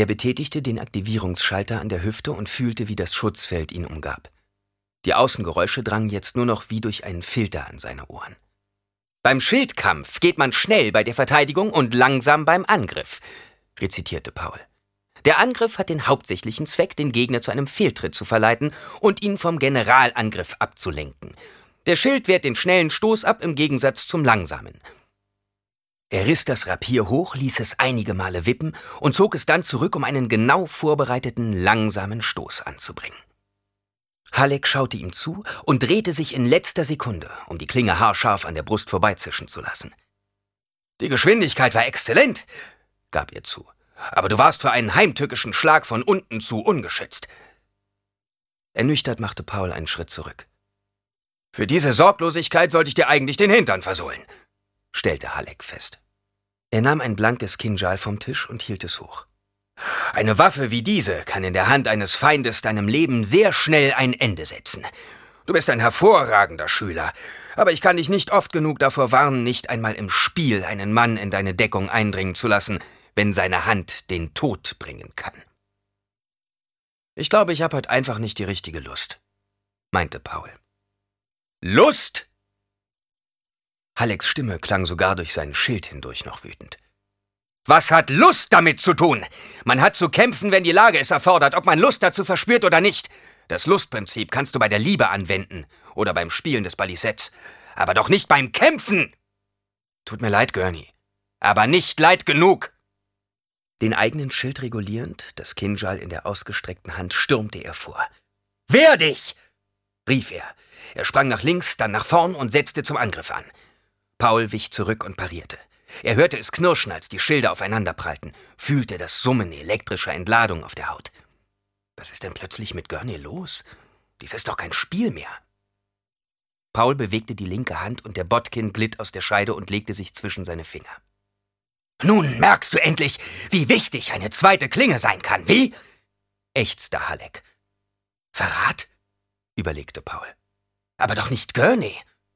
Er betätigte den Aktivierungsschalter an der Hüfte und fühlte, wie das Schutzfeld ihn umgab. Die Außengeräusche drangen jetzt nur noch wie durch einen Filter an seine Ohren. »Beim Schildkampf geht man schnell bei der Verteidigung und langsam beim Angriff«, rezitierte Paul. »Der Angriff hat den hauptsächlichen Zweck, den Gegner zu einem Fehltritt zu verleiten und ihn vom Generalangriff abzulenken. Der Schild wehrt den schnellen Stoß ab im Gegensatz zum langsamen.« Er riss das Rapier hoch, ließ es einige Male wippen und zog es dann zurück, um einen genau vorbereiteten, langsamen Stoß anzubringen. Halleck schaute ihm zu und drehte sich in letzter Sekunde, um die Klinge haarscharf an der Brust vorbeizischen zu lassen. »Die Geschwindigkeit war exzellent«, gab er zu. »Aber du warst für einen heimtückischen Schlag von unten zu ungeschützt.« Ernüchtert machte Paul einen Schritt zurück. »Für diese Sorglosigkeit sollte ich dir eigentlich den Hintern versohlen«, stellte Halleck fest. Er nahm ein blankes Kinjal vom Tisch und hielt es hoch. »Eine Waffe wie diese kann in der Hand eines Feindes deinem Leben sehr schnell ein Ende setzen. Du bist ein hervorragender Schüler, aber ich kann dich nicht oft genug davor warnen, nicht einmal im Spiel einen Mann in deine Deckung eindringen zu lassen, wenn seine Hand den Tod bringen kann.« »Ich glaube, ich habe heute einfach nicht die richtige Lust«, meinte Paul. »Lust?« Hallecks Stimme klang sogar durch seinen Schild hindurch noch wütend. »Was hat Lust damit zu tun? Man hat zu kämpfen, wenn die Lage es erfordert, ob man Lust dazu verspürt oder nicht. Das Lustprinzip kannst du bei der Liebe anwenden oder beim Spielen des Balisetts, aber doch nicht beim Kämpfen!« »Tut mir leid, Gurney, aber nicht leid genug!« Den eigenen Schild regulierend, das Kinjal in der ausgestreckten Hand, stürmte er vor. »Wehr dich!« rief er. Er sprang nach links, dann nach vorn und setzte zum Angriff an. Paul wich zurück und parierte. Er hörte es knirschen, als die Schilde aufeinanderprallten, fühlte das Summen elektrischer Entladung auf der Haut. Was ist denn plötzlich mit Gurney los? Dies ist doch kein Spiel mehr. Paul bewegte die linke Hand und der Bodkin glitt aus der Scheide und legte sich zwischen seine Finger. »Nun merkst du endlich, wie wichtig eine zweite Klinge sein kann, wie?« ächzte Halleck. »Verrat?« überlegte Paul. »Aber doch nicht Gurney.«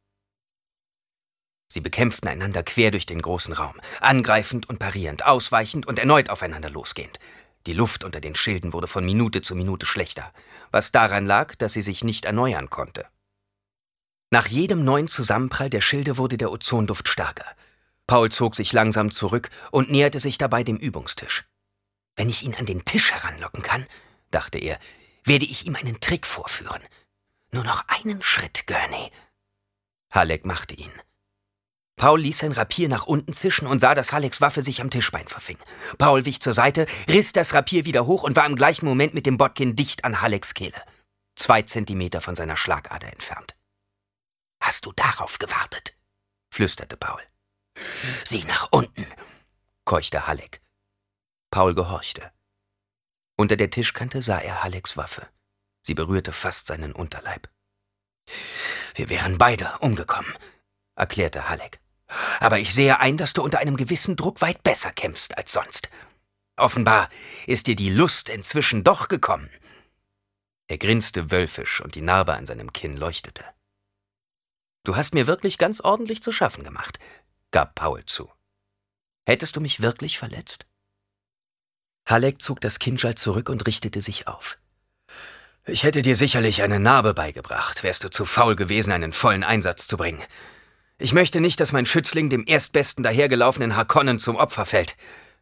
Sie bekämpften einander quer durch den großen Raum, angreifend und parierend, ausweichend und erneut aufeinander losgehend. Die Luft unter den Schilden wurde von Minute zu Minute schlechter, was daran lag, dass sie sich nicht erneuern konnte. Nach jedem neuen Zusammenprall der Schilde wurde der Ozonduft stärker. Paul zog sich langsam zurück und näherte sich dabei dem Übungstisch. »Wenn ich ihn an den Tisch heranlocken kann«, dachte er, »werde ich ihm einen Trick vorführen. Nur noch einen Schritt, Gurney.« Halleck machte ihn. Paul ließ sein Rapier nach unten zischen und sah, dass Hallecks Waffe sich am Tischbein verfing. Paul wich zur Seite, riss das Rapier wieder hoch und war im gleichen Moment mit dem Bodkin dicht an Hallecks Kehle, 2 Zentimeter von seiner Schlagader entfernt. »Hast du darauf gewartet?« flüsterte Paul. »Sieh nach unten«, keuchte Halleck. Paul gehorchte. Unter der Tischkante sah er Hallecks Waffe. Sie berührte fast seinen Unterleib. »Wir wären beide umgekommen«, erklärte Halleck. »Aber ich sehe ein, dass du unter einem gewissen Druck weit besser kämpfst als sonst. Offenbar ist dir die Lust inzwischen doch gekommen.« Er grinste wölfisch und die Narbe an seinem Kinn leuchtete. »Du hast mir wirklich ganz ordentlich zu schaffen gemacht«, gab Paul zu. »Hättest du mich wirklich verletzt?« Halleck zog das Kinjal zurück und richtete sich auf. »Ich hätte dir sicherlich eine Narbe beigebracht, wärst du zu faul gewesen, einen vollen Einsatz zu bringen. Ich möchte nicht, dass mein Schützling dem erstbesten dahergelaufenen Harkonnen zum Opfer fällt.«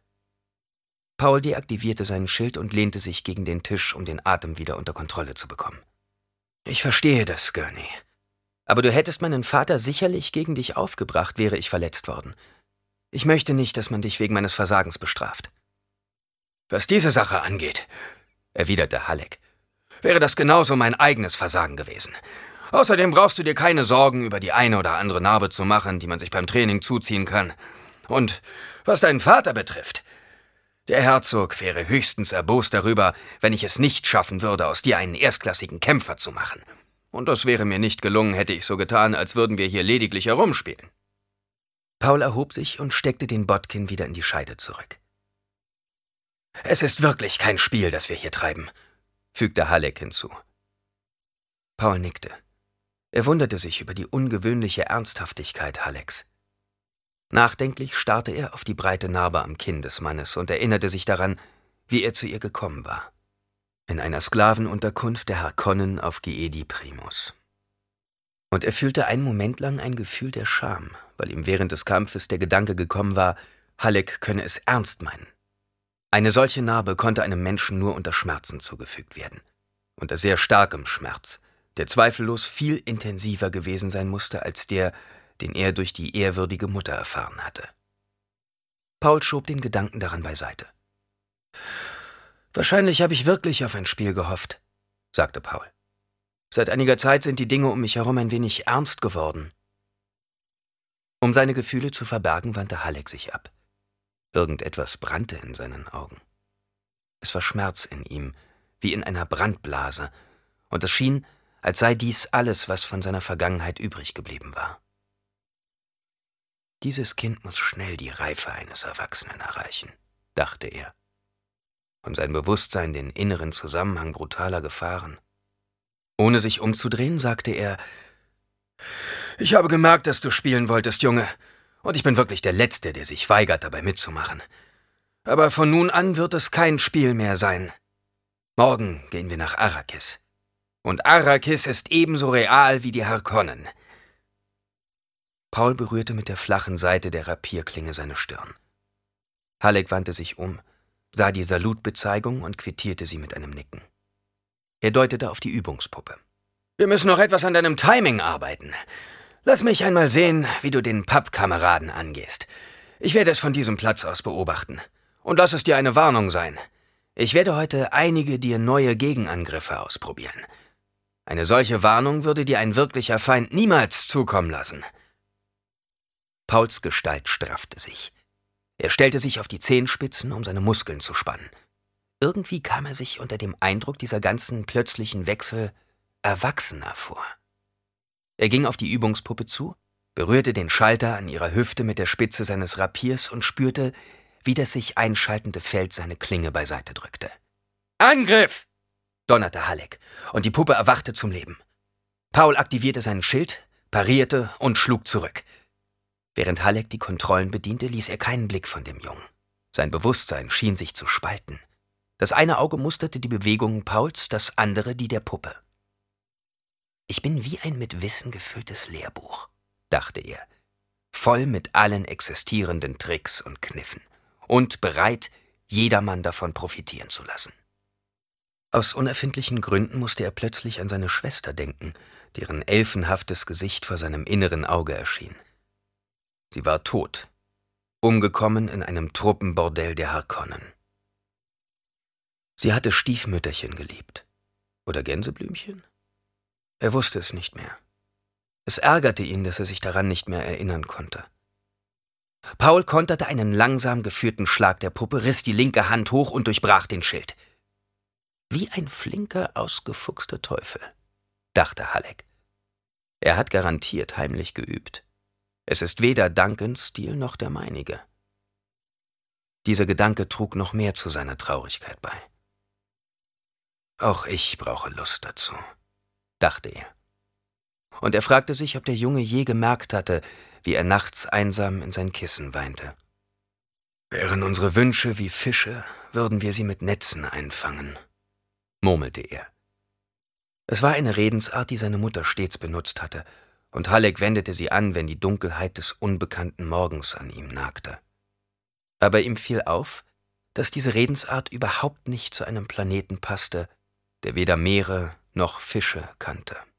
Paul deaktivierte seinen Schild und lehnte sich gegen den Tisch, um den Atem wieder unter Kontrolle zu bekommen. »Ich verstehe das, Gurney. Aber du hättest meinen Vater sicherlich gegen dich aufgebracht, wäre ich verletzt worden. Ich möchte nicht, dass man dich wegen meines Versagens bestraft.« »Was diese Sache angeht«, erwiderte Halleck, »wäre das genauso mein eigenes Versagen gewesen. Außerdem brauchst du dir keine Sorgen über die eine oder andere Narbe zu machen, die man sich beim Training zuziehen kann. Und was deinen Vater betrifft, der Herzog wäre höchstens erbost darüber, wenn ich es nicht schaffen würde, aus dir einen erstklassigen Kämpfer zu machen. Und das wäre mir nicht gelungen, hätte ich so getan, als würden wir hier lediglich herumspielen.« Paul erhob sich und steckte den Bodkin wieder in die Scheide zurück. »Es ist wirklich kein Spiel, das wir hier treiben«, fügte Halleck hinzu. Paul nickte. Er wunderte sich über die ungewöhnliche Ernsthaftigkeit Hallecks. Nachdenklich starrte er auf die breite Narbe am Kinn des Mannes und erinnerte sich daran, wie er zu ihr gekommen war. In einer Sklavenunterkunft der Harkonnen auf Giedi Primus. Und er fühlte einen Moment lang ein Gefühl der Scham, weil ihm während des Kampfes der Gedanke gekommen war, Halleck könne es ernst meinen. Eine solche Narbe konnte einem Menschen nur unter Schmerzen zugefügt werden. Unter sehr starkem Schmerz, der zweifellos viel intensiver gewesen sein musste als der, den er durch die ehrwürdige Mutter erfahren hatte. Paul schob den Gedanken daran beiseite. »Wahrscheinlich habe ich wirklich auf ein Spiel gehofft«, sagte Paul. »Seit einiger Zeit sind die Dinge um mich herum ein wenig ernst geworden.« Um seine Gefühle zu verbergen, wandte Halleck sich ab. Irgendetwas brannte in seinen Augen. Es war Schmerz in ihm, wie in einer Brandblase, und es schien, als sei dies alles, was von seiner Vergangenheit übrig geblieben war. »Dieses Kind muss schnell die Reife eines Erwachsenen erreichen«, dachte er. Und sein Bewusstsein den inneren Zusammenhang brutaler Gefahren. Ohne sich umzudrehen, sagte er, »Ich habe gemerkt, dass du spielen wolltest, Junge, und ich bin wirklich der Letzte, der sich weigert, dabei mitzumachen. Aber von nun an wird es kein Spiel mehr sein. Morgen gehen wir nach Arrakis. Und Arrakis ist ebenso real wie die Harkonnen.« Paul berührte mit der flachen Seite der Rapierklinge seine Stirn. Halleck wandte sich um, sah die Salutbezeigung und quittierte sie mit einem Nicken. Er deutete auf die Übungspuppe. »Wir müssen noch etwas an deinem Timing arbeiten. Lass mich einmal sehen, wie du den Pappkameraden angehst. Ich werde es von diesem Platz aus beobachten. Und lass es dir eine Warnung sein. Ich werde heute einige dir neue Gegenangriffe ausprobieren. Eine solche Warnung würde dir ein wirklicher Feind niemals zukommen lassen.« Pauls Gestalt straffte sich. Er stellte sich auf die Zehenspitzen, um seine Muskeln zu spannen. Irgendwie kam er sich unter dem Eindruck dieser ganzen plötzlichen Wechsel erwachsener vor. Er ging auf die Übungspuppe zu, berührte den Schalter an ihrer Hüfte mit der Spitze seines Rapiers und spürte, wie das sich einschaltende Feld seine Klinge beiseite drückte. »Angriff!« donnerte Halleck, und die Puppe erwachte zum Leben. Paul aktivierte seinen Schild, parierte und schlug zurück. Während Halleck die Kontrollen bediente, ließ er keinen Blick von dem Jungen. Sein Bewusstsein schien sich zu spalten. Das eine Auge musterte die Bewegungen Pauls, das andere die der Puppe. »Ich bin wie ein mit Wissen gefülltes Lehrbuch«, dachte er, voll mit allen existierenden Tricks und Kniffen und bereit, jedermann davon profitieren zu lassen. Aus unerfindlichen Gründen musste er plötzlich an seine Schwester denken, deren elfenhaftes Gesicht vor seinem inneren Auge erschien. Sie war tot, umgekommen in einem Truppenbordell der Harkonnen. Sie hatte Stiefmütterchen geliebt. Oder Gänseblümchen? Er wusste es nicht mehr. Es ärgerte ihn, dass er sich daran nicht mehr erinnern konnte. Paul konterte einen langsam geführten Schlag der Puppe, riss die linke Hand hoch und durchbrach den Schild. Wie ein flinker, ausgefuchster Teufel, dachte Halleck. Er hat garantiert heimlich geübt. Es ist weder Duncans Stil noch der meinige. Dieser Gedanke trug noch mehr zu seiner Traurigkeit bei. Auch ich brauche Lust dazu, dachte er. Und er fragte sich, ob der Junge je gemerkt hatte, wie er nachts einsam in sein Kissen weinte. »Wären unsere Wünsche wie Fische, würden wir sie mit Netzen einfangen«, murmelte er. Es war eine Redensart, die seine Mutter stets benutzt hatte, und Halleck wendete sie an, wenn die Dunkelheit des unbekannten Morgens an ihm nagte. Aber ihm fiel auf, dass diese Redensart überhaupt nicht zu einem Planeten passte, der weder Meere noch Fische kannte.